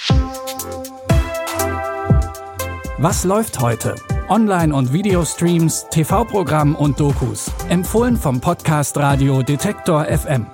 Was läuft heute? Online- und Videostreams, TV-Programm und Dokus. Empfohlen vom Podcast Radio Detektor FM.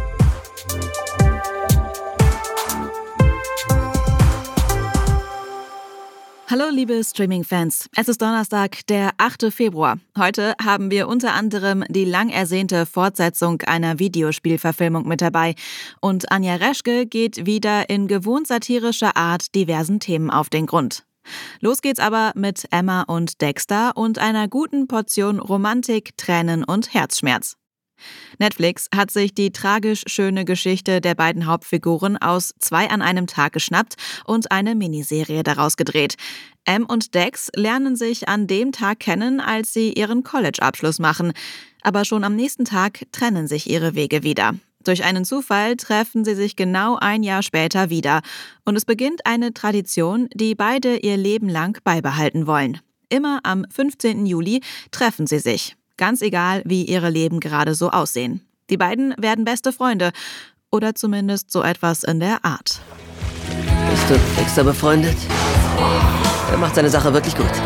Hallo liebe Streaming-Fans, es ist Donnerstag, der 8. Februar. Heute haben wir unter anderem die lang ersehnte Fortsetzung einer Videospielverfilmung mit dabei. Und Anja Reschke geht wieder in gewohnt satirischer Art diversen Themen auf den Grund. Los geht's aber mit Emma und Dexter und einer guten Portion Romantik, Tränen und Herzschmerz. Netflix hat sich die tragisch schöne Geschichte der beiden Hauptfiguren aus 2 an einem Tag geschnappt und eine Miniserie daraus gedreht. Em und Dex lernen sich an dem Tag kennen, als sie ihren College-Abschluss machen. Aber schon am nächsten Tag trennen sich ihre Wege wieder. Durch einen Zufall treffen sie sich genau ein Jahr später wieder. Und es beginnt eine Tradition, die beide ihr Leben lang beibehalten wollen. Immer am 15. Juli treffen sie sich. Ganz egal, wie ihre Leben gerade so aussehen. Die beiden werden beste Freunde. Oder zumindest so etwas in der Art. Bist du mit Dexter befreundet? Er macht seine Sache wirklich gut.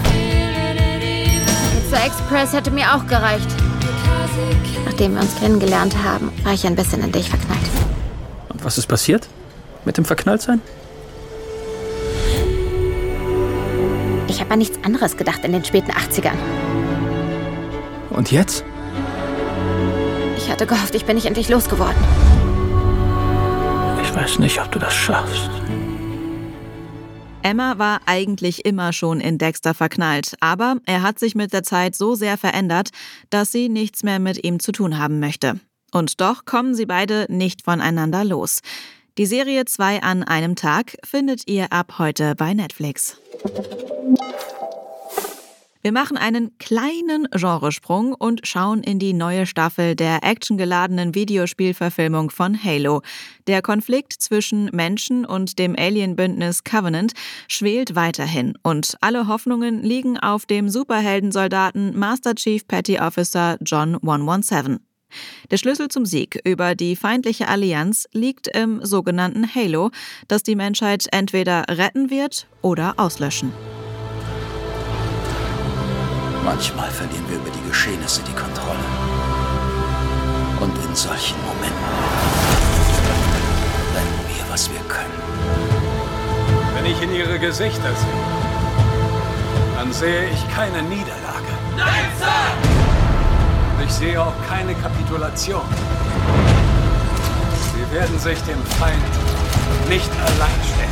Pizza Express hätte mir auch gereicht. Nachdem wir uns kennengelernt haben, war ich ein bisschen in dich verknallt. Und was ist passiert? Mit dem Verknalltsein? Ich habe an nichts anderes gedacht in den späten 80ern. Und jetzt? Ich hatte gehofft, ich bin nicht endlich losgeworden. Ich weiß nicht, ob du das schaffst. Emma war eigentlich immer schon in Dexter verknallt, aber er hat sich mit der Zeit so sehr verändert, dass sie nichts mehr mit ihm zu tun haben möchte. Und doch kommen sie beide nicht voneinander los. Die Serie 2 an einem Tag findet ihr ab heute bei Netflix. Wir machen einen kleinen Genresprung und schauen in die neue Staffel der actiongeladenen Videospielverfilmung von Halo. Der Konflikt zwischen Menschen und dem Alien-Bündnis Covenant schwelt weiterhin und alle Hoffnungen liegen auf dem Superheldensoldaten Master Chief Petty Officer John 117. Der Schlüssel zum Sieg über die feindliche Allianz liegt im sogenannten Halo, das die Menschheit entweder retten wird oder auslöschen. Manchmal verlieren wir über die Geschehnisse die Kontrolle. Und in solchen Momenten lernen wir, was wir können. Wenn ich in ihre Gesichter sehe, dann sehe ich keine Niederlage. Nein, Sir! Und ich sehe auch keine Kapitulation. Sie werden sich dem Feind nicht allein stellen.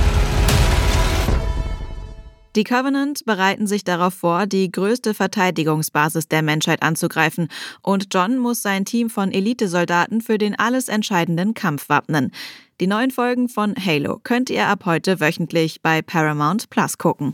Die Covenant bereiten sich darauf vor, die größte Verteidigungsbasis der Menschheit anzugreifen und John muss sein Team von Elitesoldaten für den alles entscheidenden Kampf wappnen. Die neuen Folgen von Halo könnt ihr ab heute wöchentlich bei Paramount Plus gucken.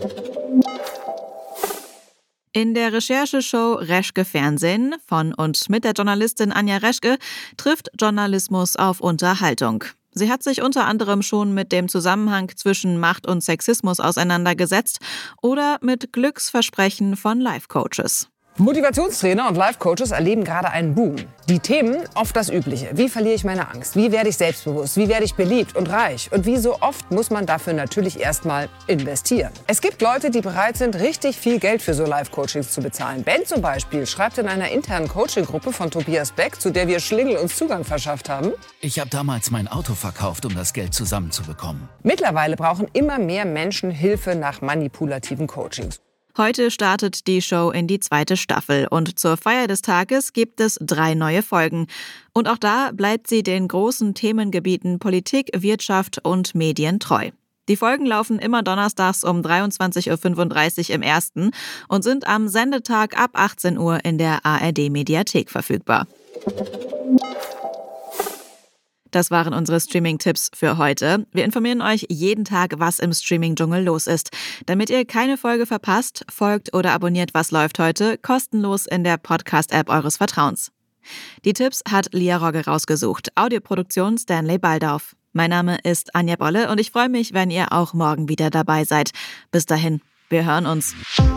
In der Rechercheshow Reschke Fernsehen von und mit der Journalistin Anja Reschke trifft Journalismus auf Unterhaltung. Sie hat sich unter anderem schon mit dem Zusammenhang zwischen Macht und Sexismus auseinandergesetzt oder mit Glücksversprechen von Life-Coaches. Motivationstrainer und Life-Coaches erleben gerade einen Boom. Die Themen, oft das Übliche. Wie verliere ich meine Angst? Wie werde ich selbstbewusst? Wie werde ich beliebt und reich? Und wie so oft muss man dafür natürlich erstmal investieren. Es gibt Leute, die bereit sind, richtig viel Geld für so Life-Coachings zu bezahlen. Ben zum Beispiel schreibt in einer internen Coaching-Gruppe von Tobias Beck, zu der wir Schlingel uns Zugang verschafft haben: Ich habe damals mein Auto verkauft, um das Geld zusammenzubekommen. Mittlerweile brauchen immer mehr Menschen Hilfe nach manipulativen Coachings. Heute startet die Show in die 2. Staffel und zur Feier des Tages gibt es 3 neue Folgen. Und auch da bleibt sie den großen Themengebieten Politik, Wirtschaft und Medien treu. Die Folgen laufen immer donnerstags um 23.35 Uhr im ersten und sind am Sendetag ab 18 Uhr in der ARD-Mediathek verfügbar. Das waren unsere Streaming-Tipps für heute. Wir informieren euch jeden Tag, was im Streaming-Dschungel los ist. Damit ihr keine Folge verpasst, folgt oder abonniert Was läuft heute kostenlos in der Podcast-App eures Vertrauens. Die Tipps hat Lia Rogge rausgesucht. Audioproduktion Stanley Baldauf. Mein Name ist Anja Bolle und ich freue mich, wenn ihr auch morgen wieder dabei seid. Bis dahin, wir hören uns.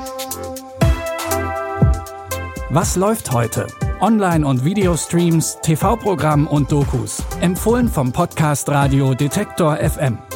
Was läuft heute? Online- und Videostreams, TV-Programm und Dokus. Empfohlen vom Podcast Radio Detektor FM.